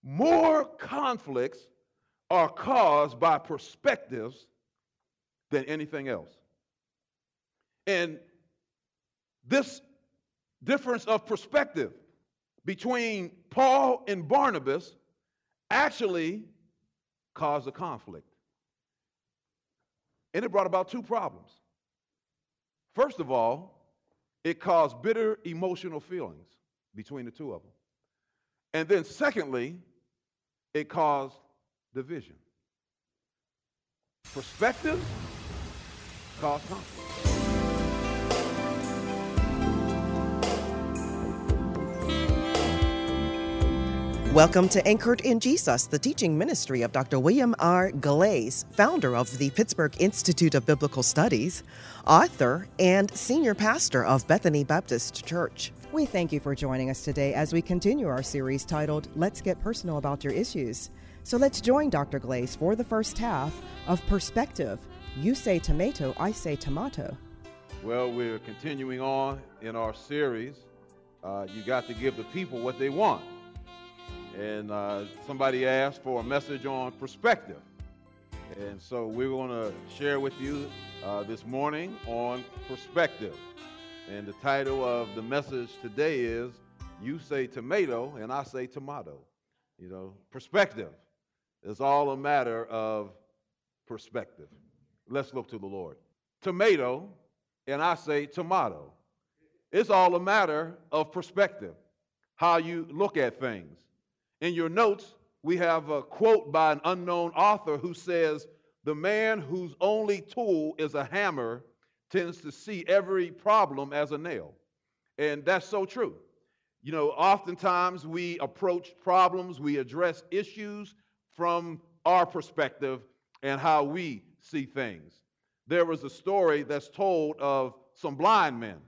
more conflicts are caused by perspectives than anything else. And this difference of perspective between Paul and Barnabas actually caused a conflict. And it brought about two problems. First of all, it caused bitter emotional feelings between the two of them. And then secondly, it caused division. Perspectives cause conflict. Welcome to Anchored in Jesus, the teaching ministry of Dr. William R. Glaze, founder of the Pittsburgh Institute of Biblical Studies, author, and senior pastor of Bethany Baptist Church. We thank you for joining us today as we continue our series titled, Let's Get Personal About Your Issues. So let's join Dr. Glaze for the first half of Perspective. You say tomato, I say tomato. Well, we're continuing on in our series. You got to give the people what they want. And somebody asked for a message on perspective. And so we're going to share with you this morning on perspective. And the title of the message today is, You Say Tomato and I Say Tomato. You know, perspective is all a matter of perspective. Let's look to the Lord. Tomato and I say tomato. It's all a matter of perspective, how you look at things. In your notes, we have a quote by an unknown author who says, "The man whose only tool is a hammer tends to see every problem as a nail." And that's so true. You know, oftentimes we approach problems, we address issues from our perspective and how we see things. There was a story that's told of some blind men.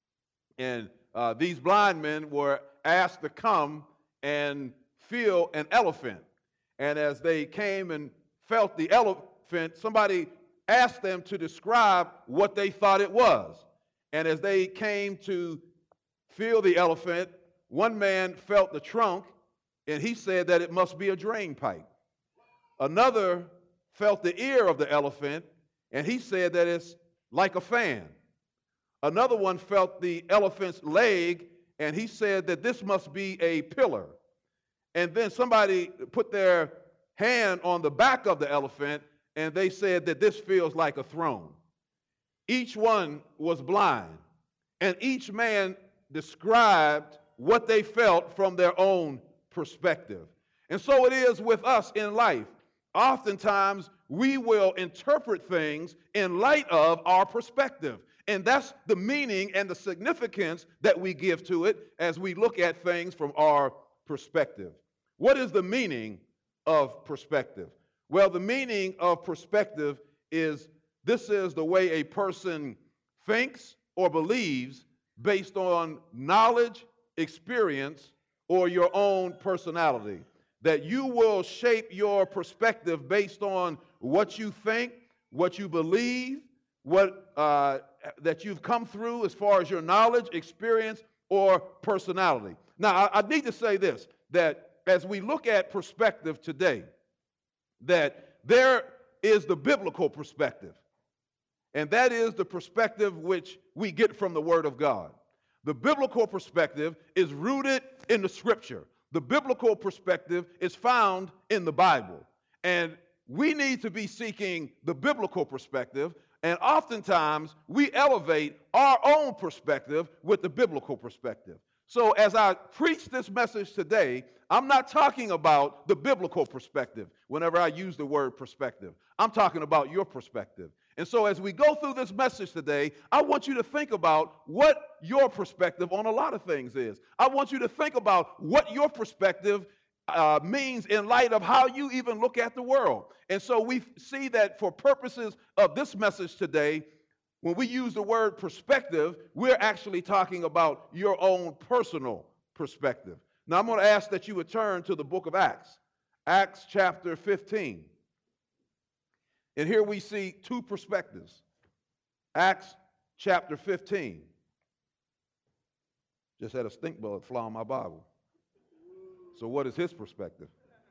And these blind men were asked to come and feel an elephant. And as they came and felt the elephant, somebody asked them to describe what they thought it was. And as they came to feel the elephant, one man felt the trunk, and he said that it must be a drain pipe. Another felt the ear of the elephant, and he said that it's like a fan. Another one felt the elephant's leg, and he said that this must be a pillar. And then somebody put their hand on the back of the elephant, and they said that this feels like a throne. Each one was blind, and each man described what they felt from their own perspective. And so it is with us in life. Oftentimes, we will interpret things in light of our perspective. And that's the meaning and the significance that we give to it as we look at things from our perspective. What is the meaning of perspective? Well, the meaning of perspective is this is the way a person thinks or believes based on knowledge, experience, or your own personality. That you will shape your perspective based on what you think, what you believe, what that you've come through as far as your knowledge, experience, or personality. Now, I need to say this, that as we look at perspective today, that there is the biblical perspective, and that is the perspective which we get from the Word of God. The biblical perspective is rooted in the Scripture. The biblical perspective is found in the Bible, and we need to be seeking the biblical perspective, and oftentimes we elevate our own perspective with the biblical perspective. So as I preach this message today, I'm not talking about the biblical perspective whenever I use the word perspective. I'm talking about your perspective. And so as we go through this message today, I want you to think about what your perspective on a lot of things is. I want you to think about what your perspective means in light of how you even look at the world. And so we see that for purposes of this message today, when we use the word perspective, we're actually talking about your own personal perspective. Now, I'm going to ask that you would turn to the book of Acts, Acts chapter 15. And here we see two perspectives. Acts chapter 15. Just had a stink bug fly on my Bible. So what is his perspective?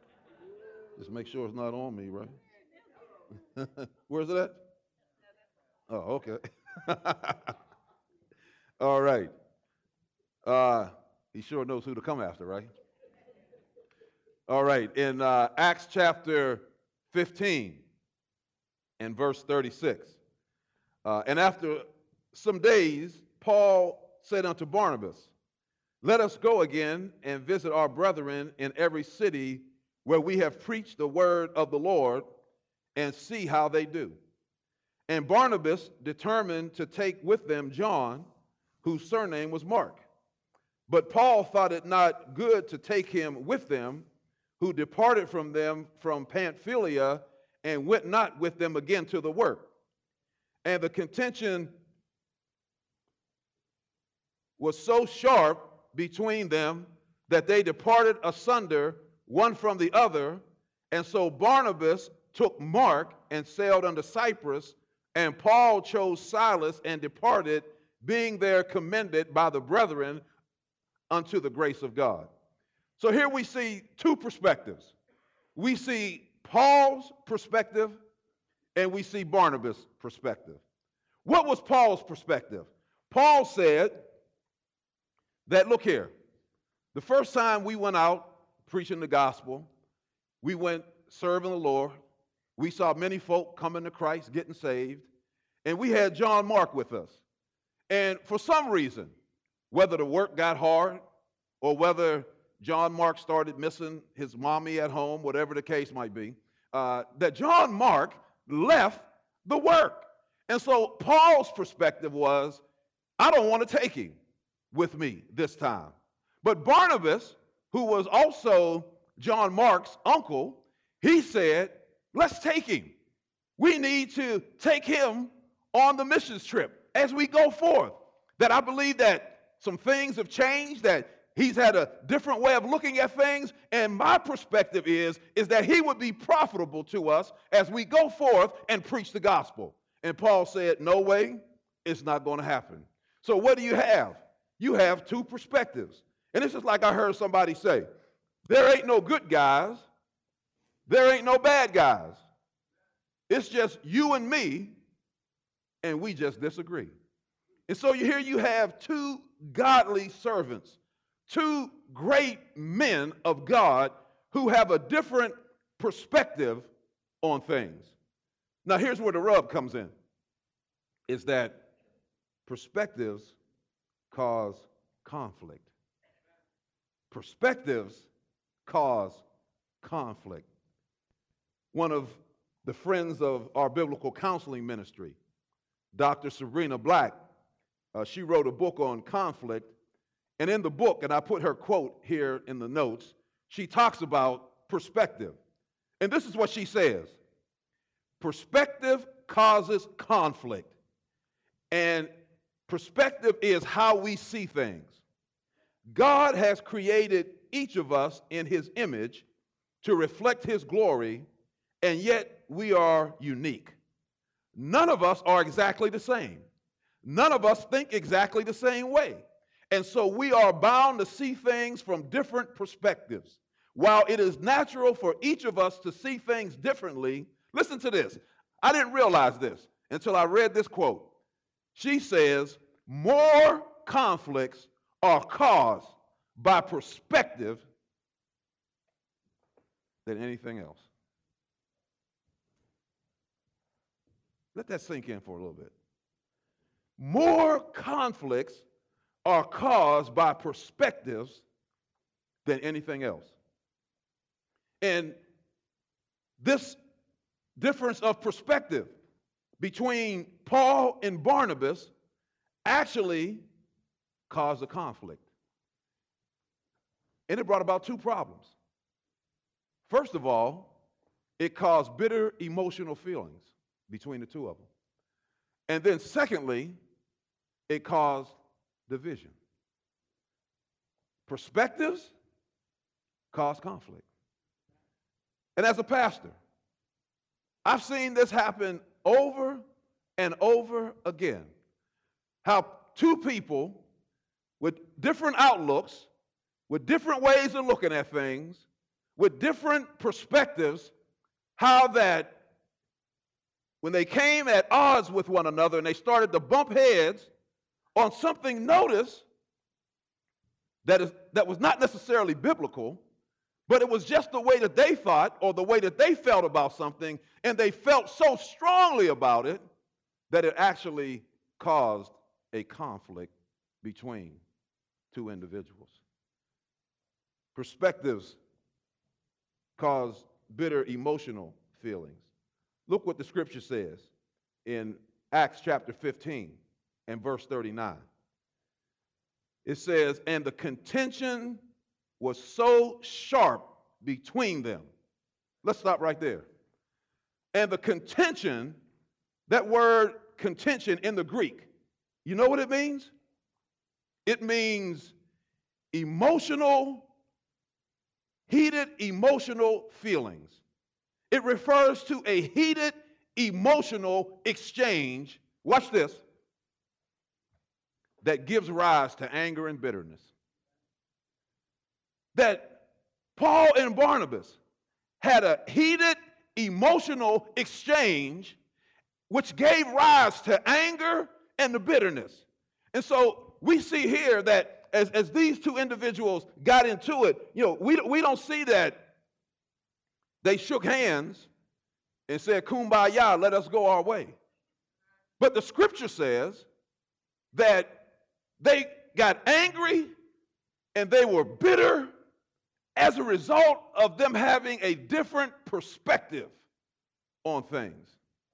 Just make sure it's not on me, right? Where's it at? Oh, okay. All right. He sure knows who to come after, right? All right. In Acts chapter 15 and verse 36. And after some days, Paul said unto Barnabas, let us go again and visit our brethren in every city where we have preached the word of the Lord, and see how they do. And Barnabas determined to take with them John, whose surname was Mark. But Paul thought it not good to take him with them, who departed from them from Pamphylia, and went not with them again to the work. And the contention was so sharp between them that they departed asunder one from the other. And so Barnabas took Mark and sailed unto Cyprus, and Paul chose Silas and departed, being there commended by the brethren unto the grace of God. So here we see two perspectives. We see Paul's perspective and we see Barnabas' perspective. What was Paul's perspective? Paul said that, look here, the first time we went out preaching the gospel, we went serving the Lord, we saw many folk coming to Christ, getting saved, and we had John Mark with us. And for some reason, whether the work got hard or whether John Mark started missing his mommy at home, whatever the case might be, that John Mark left the work. And so Paul's perspective was, I don't want to take him with me this time. But Barnabas, who was also John Mark's uncle, he said, let's take him. We need to take him on the missions trip as we go forth. That I believe that some things have changed, that he's had a different way of looking at things, and my perspective is that he would be profitable to us as we go forth and preach the gospel. And Paul said, no way, it's not going to happen. So what do you have? You have two perspectives. And it's just like I heard somebody say, there ain't no good guys, there ain't no bad guys. It's just you and me, and we just disagree. And so here you have two godly servants, two great men of God who have a different perspective on things. Now here's where the rub comes in, is that perspectives cause conflict. Perspectives cause conflict. One of the friends of our biblical counseling ministry, Dr. Sabrina Black, she wrote a book on conflict. And in the book, and I put her quote here in the notes, she talks about perspective. And this is what she says. Perspective causes conflict. And perspective is how we see things. God has created each of us in his image to reflect his glory, and yet we are unique. None of us are exactly the same. None of us think exactly the same way. And so we are bound to see things from different perspectives. While it is natural for each of us to see things differently, listen to this. I didn't realize this until I read this quote. She says, more conflicts are caused by perspective than anything else. Let that sink in for a little bit. More conflicts are caused by perspectives than anything else. And this difference of perspective between Paul and Barnabas actually caused a conflict. And it brought about two problems. First of all, it caused bitter emotional feelings between the two of them. And then secondly, it caused division. Perspectives cause conflict. And as a pastor, I've seen this happen over and over again. How two people with different outlooks, with different ways of looking at things, with different perspectives, how that when they came at odds with one another and they started to bump heads on something, notice that was not necessarily biblical, but it was just the way that they thought or the way that they felt about something, and they felt so strongly about it that it actually caused a conflict between two individuals. Perspectives cause bitter emotional feelings. Look what the scripture says in Acts chapter 15 and verse 39. It says, and the contention was so sharp between them. Let's stop right there. And the contention, that word contention in the Greek, you know what it means? It means emotional, heated emotional feelings. It refers to a heated emotional exchange, watch this, that gives rise to anger and bitterness. That Paul and Barnabas had a heated emotional exchange which gave rise to anger and the bitterness. And so we see here that as these two individuals got into it, we don't see that they shook hands and said, kumbaya, let us go our way. But the scripture says that they got angry and they were bitter as a result of them having a different perspective on things.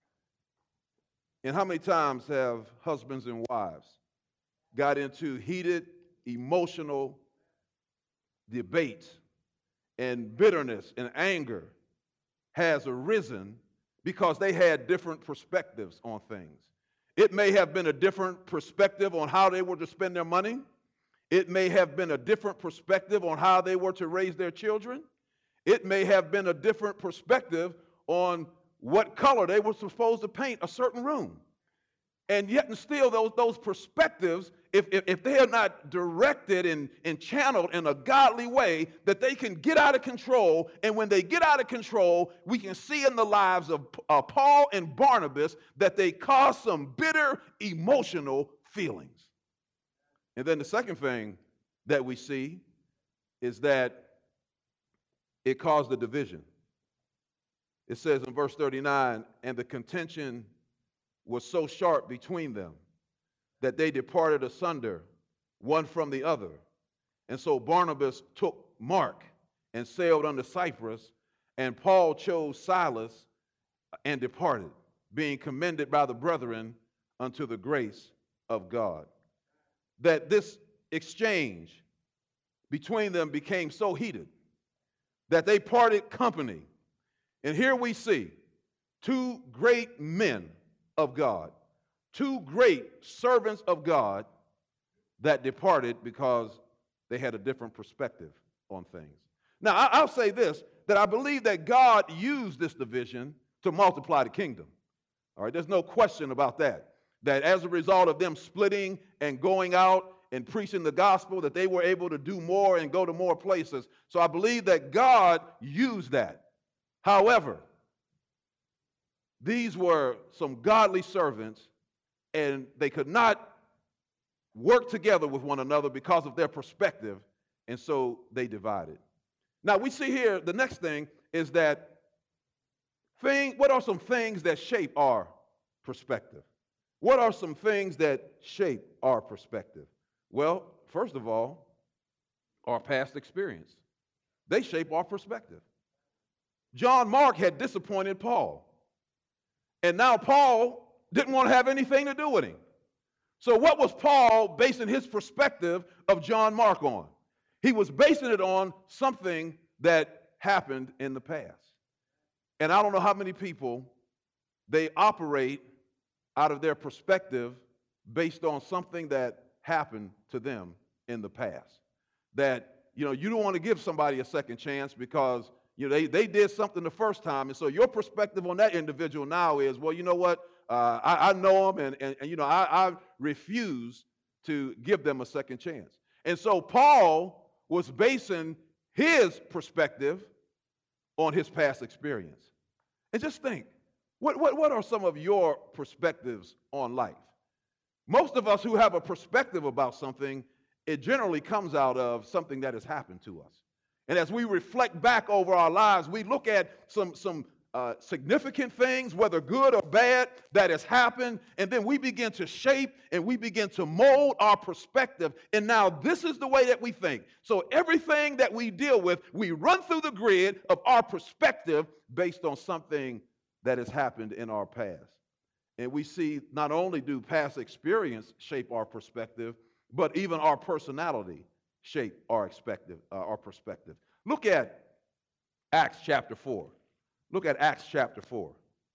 And how many times have husbands and wives got into heated emotional debates, and bitterness and anger has arisen because they had different perspectives on things? It may have been a different perspective on how they were to spend their money. It may have been a different perspective on how they were to raise their children. It may have been a different perspective on what color they were supposed to paint a certain room. And yet and still those perspectives, if they are not directed and channeled in a godly way, that they can get out of control. And when they get out of control, we can see in the lives of Paul and Barnabas that they cause some bitter emotional feelings. And then the second thing that we see is that it caused a division. It says in verse 39, and the contention was so sharp between them that they departed asunder one from the other. And so Barnabas took Mark and sailed unto Cyprus, and Paul chose Silas and departed, being commended by the brethren unto the grace of God. That this exchange between them became so heated that they parted company. And here we see two great men of God, two great servants of God that departed because they had a different perspective on things. Now, I'll say this, that I believe that God used this division to multiply the kingdom. All right, there's no question about that. That as a result of them splitting and going out and preaching the gospel, that they were able to do more and go to more places. So I believe that God used that. However, these were some godly servants, and they could not work together with one another because of their perspective, and so they divided. Now we see here, the next thing is that what are some things that shape our perspective? What are some things that shape our perspective? Well, first of all, our past experience. They shape our perspective. John Mark had disappointed Paul. And now Paul didn't want to have anything to do with him. So what was Paul basing his perspective of John Mark on? He was basing it on something that happened in the past. And I don't know how many people, they operate out of their perspective based on something that happened to them in the past. That, you don't want to give somebody a second chance because they did something the first time, and so your perspective on that individual now is, well, you know what? I know them, and I refuse to give them a second chance. And so Paul was basing his perspective on his past experience. And just think, what are some of your perspectives on life? Most of us who have a perspective about something, it generally comes out of something that has happened to us. And as we reflect back over our lives, we look at some significant things, whether good or bad, that has happened, and then we begin to shape and we begin to mold our perspective. And now this is the way that we think. So everything that we deal with, we run through the grid of our perspective based on something that has happened in our past. And we see not only do past experience shape our perspective, but even our personality shape our perspective. Look at Acts chapter 4. Look at Acts chapter 4.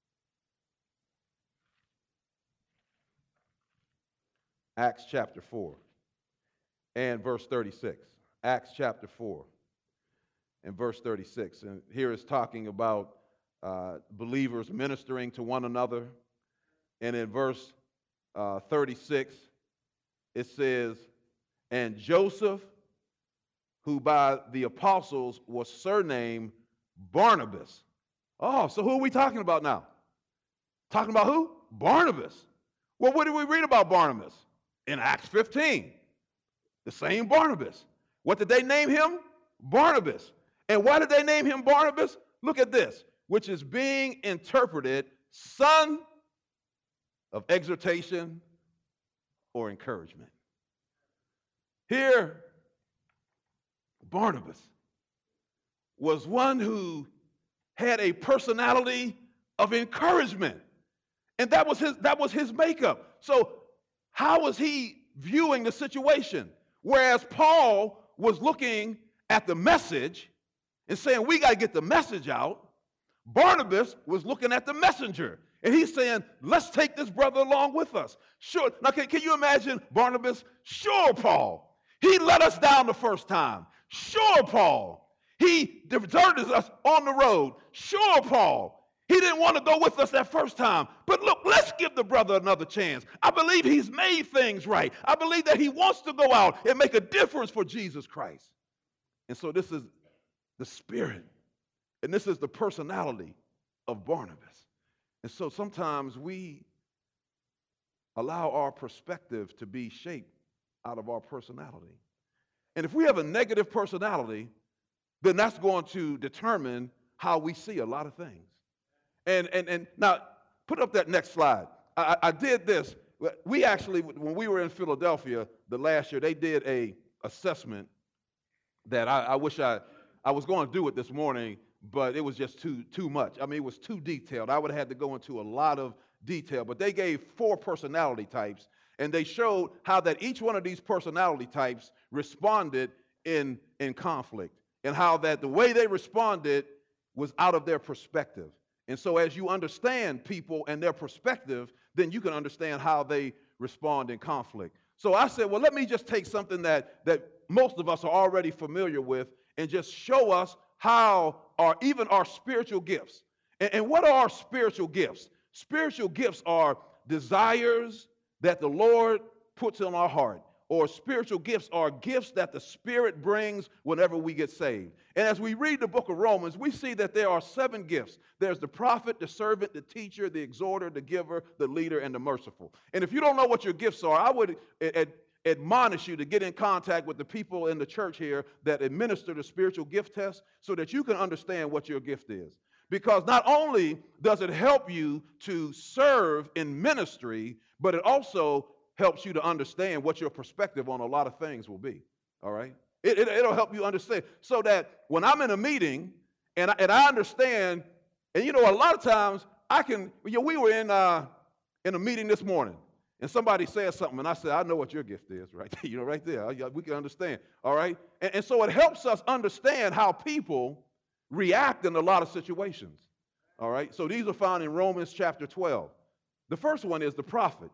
Acts chapter 4 and verse 36. Acts chapter 4 and verse 36. And here is talking about believers ministering to one another. And in verse 36, it says, and Joseph, who by the apostles was surnamed Barnabas. Oh, so who are we talking about now? Talking about who? Barnabas. Well, what did we read about Barnabas? In Acts 15. The same Barnabas. What did they name him? Barnabas. And why did they name him Barnabas? Look at this, which is being interpreted son of exhortation or encouragement. Here, Barnabas was one who had a personality of encouragement. And that was his makeup. So how was he viewing the situation? Whereas Paul was looking at the message and saying, we got to get the message out, Barnabas was looking at the messenger. And he's saying, let's take this brother along with us. Sure. Now, can you imagine Barnabas? Sure, Paul. He let us down the first time. Sure, Paul. He deserted us on the road. Sure, Paul. He didn't want to go with us that first time. But look, let's give the brother another chance. I believe he's made things right. I believe that he wants to go out and make a difference for Jesus Christ. And so this is the spirit. And this is the personality of Barnabas. And so sometimes we allow our perspective to be shaped out of our personality. And if we have a negative personality, then that's going to determine how we see a lot of things. And now, put up that next slide. I did this. We actually, when we were in Philadelphia the last year, they did a assessment that I wish I was going to do it this morning, but it was just too much. I mean, it was too detailed. I would have had to go into a lot of detail. But they gave 4 personality types, and they showed how that each one of these personality types responded in conflict, and how that the way they responded was out of their perspective. And so as you understand people and their perspective, then you can understand how they respond in conflict. So I said, well, let me just take something that most of us are already familiar with and just show us how even our spiritual gifts. And what are our spiritual gifts? Spiritual gifts are desires that the Lord puts in our heart. Or spiritual gifts are gifts that the Spirit brings whenever we get saved. And as we read the book of Romans, we see that there are 7 gifts. There's the prophet, the servant, the teacher, the exhorter, the giver, the leader, and the merciful. And if you don't know what your gifts are, I would admonish you to get in contact with the people in the church here that administer the spiritual gift test so that you can understand what your gift is. Because not only does it help you to serve in ministry, but it also helps you to understand what your perspective on a lot of things will be, all right? It'll help you understand so that when I'm in a meeting and I understand, and a lot of times we were in a meeting this morning and somebody said something and I said, I know what your gift is, right? Right there. We can understand, all right? And so it helps us understand how people react in a lot of situations, all right? So these are found in Romans chapter 12. The first one is the prophet.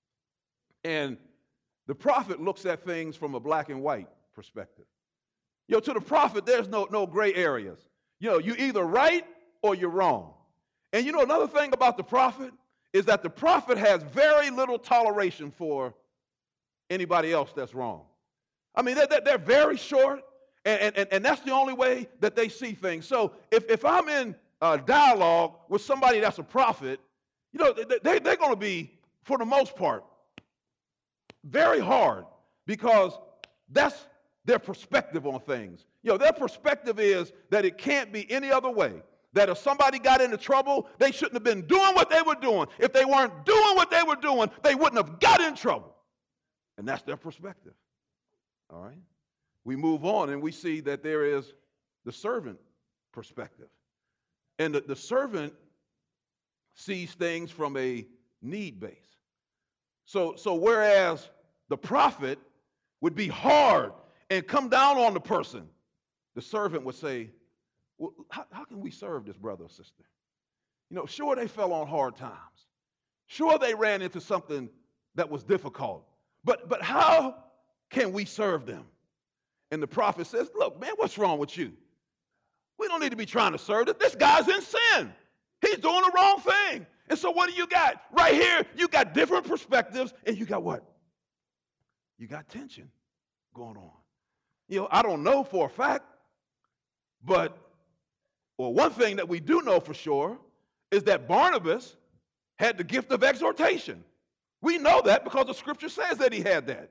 And the prophet looks at things from a black and white perspective. To the prophet, there's no gray areas. You're either right or you're wrong. And another thing about the prophet is that the prophet has very little toleration for anybody else that's wrong. I mean, they're very short, And that's the only way that they see things. So if I'm in dialogue with somebody that's a prophet, you know, they're going to be, for the most part, very hard, because that's their perspective on things. You know, their perspective is that it can't be any other way. That if somebody got into trouble, they shouldn't have been doing what they were doing. If they weren't doing what they were doing, they wouldn't have got in trouble. And that's their perspective. All right? We move on and we see that there is the servant perspective. And the servant sees things from a need base. So whereas the prophet would be hard and come down on the person, the servant would say, well, how can we serve this brother or sister? You know, sure, they fell on hard times. Sure, they ran into something that was difficult. But how can we serve them? And the prophet says, look, man, what's wrong with you? We don't need to be trying to serve them. This guy's in sin. He's doing the wrong thing. And so what do you got? Right here, you got different perspectives, and you got what? You got tension going on. You know, I don't know for a fact, but one thing that we do know for sure is that Barnabas had the gift of exhortation. We know that because the scripture says that he had that.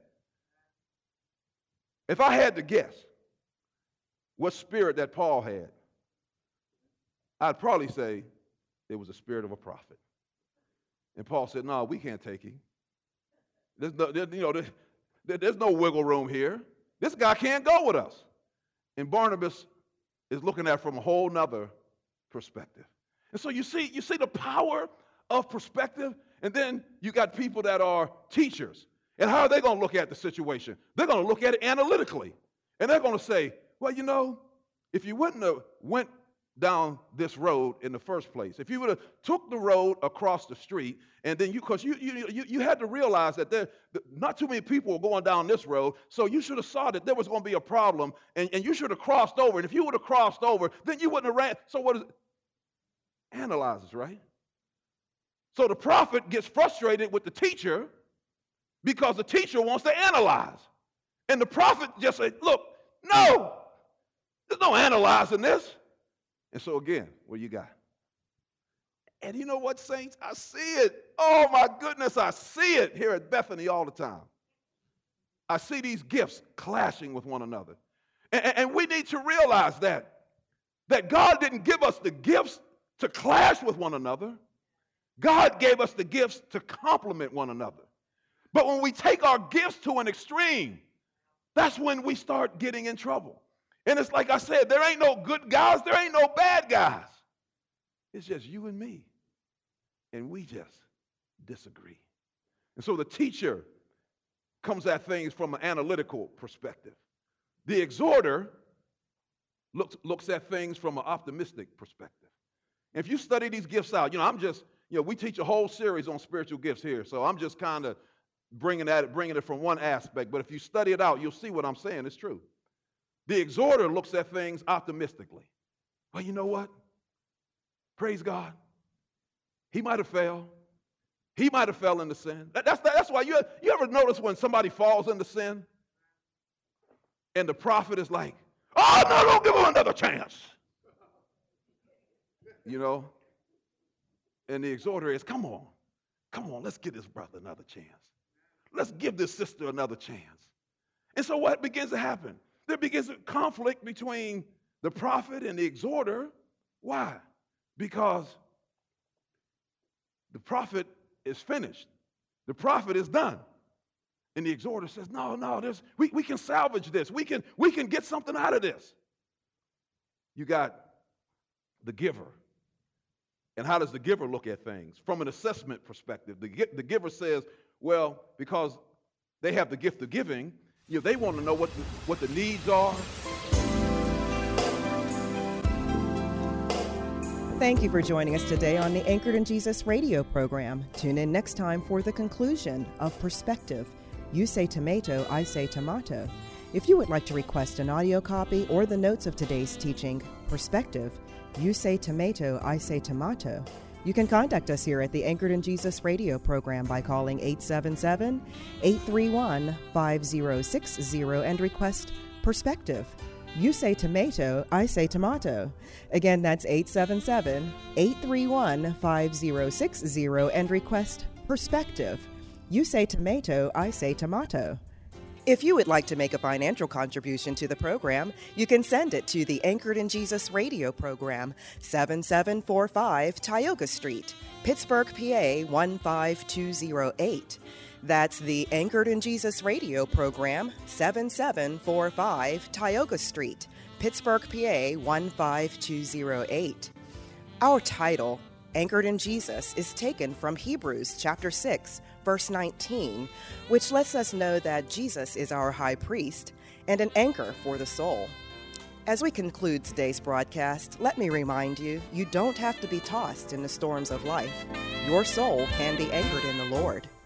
If I had to guess what spirit that Paul had, I'd probably say it was the spirit of a prophet. And Paul said, no, we can't take him. There's no wiggle room here. This guy can't go with us. And Barnabas is looking at it from a whole nother perspective. And so you see the power of perspective. And then you got people that are teachers. And how are they going to look at the situation? They're going to look at it analytically. And they're going to say, well, you know, if you wouldn't have went down this road in the first place, if you would have took the road across the street, and then because you had to realize that not too many people were going down this road, so you should have saw that there was going to be a problem, and you should have crossed over. And if you would have crossed over, then you wouldn't have ran. So what is it? Analyzes, right? So the prophet gets frustrated with the teacher because the teacher wants to analyze. And the prophet just said, look, no, there's no analyzing this. And so again, what you got? And you know what, saints? I see it. Oh, my goodness, I see it here at Bethany all the time. I see these gifts clashing with one another. And we need to realize that God didn't give us the gifts to clash with one another. God gave us the gifts to complement one another. But when we take our gifts to an extreme, that's when we start getting in trouble. And it's like I said, there ain't no good guys, there ain't no bad guys. It's just you and me. And we just disagree. And so the teacher comes at things from an analytical perspective. The exhorter looks at things from an optimistic perspective. And if you study these gifts out, we teach a whole series on spiritual gifts here. So I'm just kind of bringing it from one aspect. But if you study it out, you'll see what I'm saying is true. The exhorter looks at things optimistically. Well, you know what? Praise God. He might have failed. He might have fell into sin. That's why you ever notice when somebody falls into sin and the prophet is like, oh, no, don't give him another chance. You know? And the exhorter is, come on, let's give this brother another chance. Let's give this sister another chance. And so what begins to happen? There begins a conflict between the prophet and the exhorter. Why? Because the prophet is finished. The prophet is done. And the exhorter says, no, we can salvage this. We can get something out of this. You got the giver. And how does the giver look at things? From an assessment perspective, the giver says, well, because they have the gift of giving, they want to know what the needs are. Thank you for joining us today on the Anchored in Jesus radio program. Tune in next time for the conclusion of Perspective. You say tomato, I say tomato. If you would like to request an audio copy or the notes of today's teaching, Perspective, you say tomato, I say tomato, you can contact us here at the Anchored in Jesus radio program by calling 877-831-5060 and request Perspective. You say tomato, I say tomato. Again, that's 877-831-5060 and request perspective. You say tomato, I say tomato. If you would like to make a financial contribution to the program, you can send it to the Anchored in Jesus radio program, 7745 Tioga Street, Pittsburgh, PA 15208. That's the Anchored in Jesus radio program, 7745 Tioga Street, Pittsburgh, PA 15208. Our title, Anchored in Jesus, is taken from Hebrews chapter 6, verse 19, which lets us know that Jesus is our high priest and an anchor for the soul. As we conclude today's broadcast, let me remind you, you don't have to be tossed in the storms of life. Your soul can be anchored in the Lord.